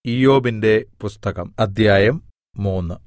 ഇയ്യോബിന്റെ പുസ്തകം അദ്ധ്യായം 3.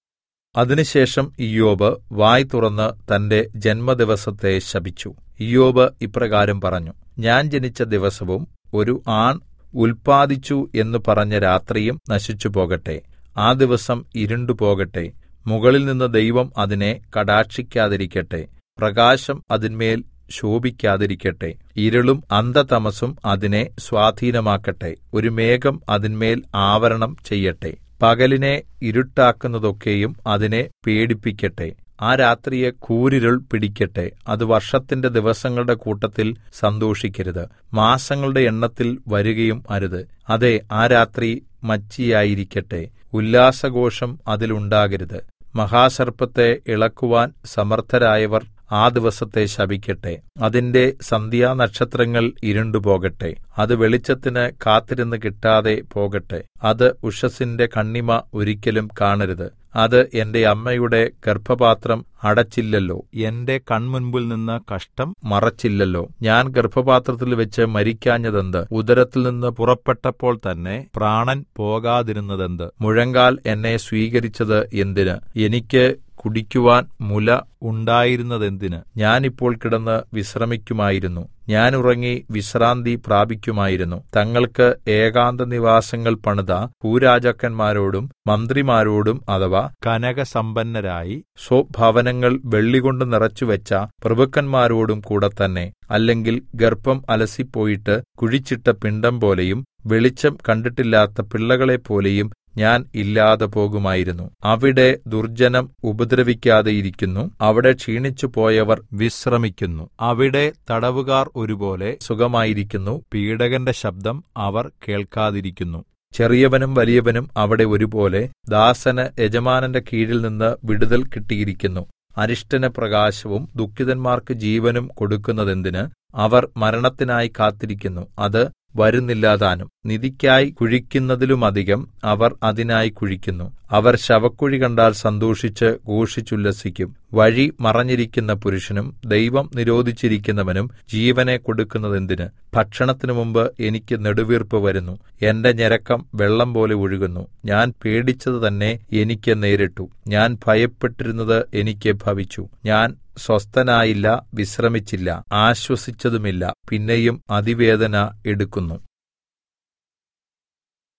അതിനുശേഷം ഇയ്യോബ് വായ് തുറന്ന് തന്റെ ജന്മദിവസത്തെ ശപിച്ചു. ഇയ്യോബ് ഇപ്രകാരം പറഞ്ഞു: ഞാൻ ജനിച്ച ദിവസവും ഒരു ആൺ ഉല്പാദിച്ചു എന്ന് പറഞ്ഞ രാത്രിയും നശിച്ചുപോകട്ടെ. ആ ദിവസം ഇരുണ്ടുപോകട്ടെ. മുകളിൽനിന്ന് ദൈവം അതിനെ കടാക്ഷിക്കാതിരിക്കട്ടെ. പ്രകാശം അതിന്മേൽ ശോഭിക്കാതിരിക്കട്ടെ. ഇരുളും അന്ധതമസ്സും അതിനെ സ്വാധീനമാക്കട്ടെ. ഒരു മേഘം അതിന്മേൽ ആവരണം ചെയ്യട്ടെ. പകലിനെ ഇരുട്ടാക്കുന്നതൊക്കെയും അതിനെ പേടിപ്പിക്കട്ടെ. ആ രാത്രിയെ കൂരിരുൾ പിടിക്കട്ടെ. അത് വർഷത്തിന്റെ ദിവസങ്ങളുടെ കൂട്ടത്തിൽ സന്തോഷിക്കരുത്. മാസങ്ങളുടെ എണ്ണത്തിൽ വരുകയും അരുത്. അതെ, ആ രാത്രി മച്ചിയായിരിക്കട്ടെ. ഉല്ലാസഘോഷം അതിലുണ്ടാകരുത്. മഹാസർപ്പത്തെ ഇളക്കുവാൻ സമർത്ഥരായവർ ആ ദിവസത്തെ ശപിക്കട്ടെ. അതിന്റെ സന്ധ്യാനക്ഷത്രങ്ങൾ ഇരുണ്ടുപോകട്ടെ. അത് വെളിച്ചത്തിന് കാത്തിരുന്ന് കിട്ടാതെ പോകട്ടെ. അത് ഉഷസ്സിന്റെ കണ്ണിമ ഒരിക്കലും കാണരുത്. അത് എന്റെ അമ്മയുടെ ഗർഭപാത്രം അടച്ചില്ലല്ലോ. എന്റെ കൺമുൻപിൽ നിന്ന് കഷ്ടം മറച്ചില്ലല്ലോ. ഞാൻ ഗർഭപാത്രത്തിൽ വെച്ച് മരിക്കാഞ്ഞതെന്ത്? ഉദരത്തിൽ നിന്ന് പുറപ്പെട്ടപ്പോൾ തന്നെ പ്രാണൻ പോകാതിരുന്നതെന്ത്? മുഴങ്കാൽ എന്നെ സ്വീകരിച്ചത് എന്തിന്? എനിക്ക് കുടിക്കുവാൻ മുല ഉണ്ടായിരുന്നതെന്തിന്? ഞാൻ ഇപ്പോൾ കിടന്ന് വിശ്രമിക്കുമായിരുന്നു. ഞാൻ ഉറങ്ങി വിശ്രാന്തി പ്രാപിക്കുമായിരുന്നു. തങ്ങൾക്ക് ഏകാന്തനിവാസങ്ങൾ പണിത ഭൂരാജാക്കന്മാരോടും മന്ത്രിമാരോടും അഥവാ കനകസമ്പന്നരായി സ്വഭവനങ്ങൾ വെള്ളികൊണ്ട് നിറച്ചുവെച്ച പ്രഭുക്കന്മാരോടും കൂടെ തന്നെ. അല്ലെങ്കിൽ ഗർഭം അലസിപ്പോയിട്ട് കുഴിച്ചിട്ട പിണ്ഡം പോലെയും വെളിച്ചം കണ്ടിട്ടില്ലാത്ത പിള്ളകളെപ്പോലെയും ഞാൻ ഇല്ലാതെ പോകുമായിരുന്നു. അവിടെ ദുർജ്ജനം ഉപദ്രവിക്കാതെയിരിക്കുന്നു. അവിടെ ക്ഷീണിച്ചുപോയവർ വിശ്രമിക്കുന്നു. അവിടെ തടവുകാർ ഒരുപോലെ സുഖമായിരിക്കുന്നു. പീഡകന്റെ ശബ്ദം അവർ കേൾക്കാതിരിക്കുന്നു. ചെറിയവനും വലിയവനും അവിടെ ഒരുപോലെ. ദാസന് യജമാനന്റെ കീഴിൽ നിന്ന് വിടുതൽ കിട്ടിയിരിക്കുന്നു. അരിഷ്ടന് പ്രകാശവും ദുഃഖിതന്മാർക്ക് ജീവനും കൊടുക്കുന്നതെന്തിന്? അവർ മരണത്തിനായി കാത്തിരിക്കുന്നു. അത് വരുന്നില്ലതാനും. നിധിക്കായി കുഴിക്കുന്നതിലുമധികം അവർ അതിനായി കുഴിക്കുന്നു. അവർ ശവക്കുഴി കണ്ടാൽ സന്തോഷിച്ച് ഘോഷിച്ചുല്ലസിക്കും. വഴി മറഞ്ഞിരിക്കുന്ന പുരുഷനും ദൈവം നിരോധിച്ചിരിക്കുന്നവനും ജീവനെ കൊടുക്കുന്നതെന്തിന്? ഭക്ഷണത്തിനു മുമ്പ് എനിക്ക് നെടുവീർപ്പ് വരുന്നു. എന്റെ ഞരക്കം വെള്ളം പോലെ ഒഴുകുന്നു. ഞാൻ പേടിച്ചത് തന്നെ എനിക്ക് നേരിട്ടു. ഞാൻ ഭയപ്പെട്ടിരുന്നത് എനിക്ക് ഭവിച്ചു. ഞാൻ സ്വസ്ഥനായില്ല, വിശ്രമിച്ചില്ല, ആശ്വസിച്ചതുമില്ല. പിന്നെയും അതിവേദന എടുക്കുന്നു.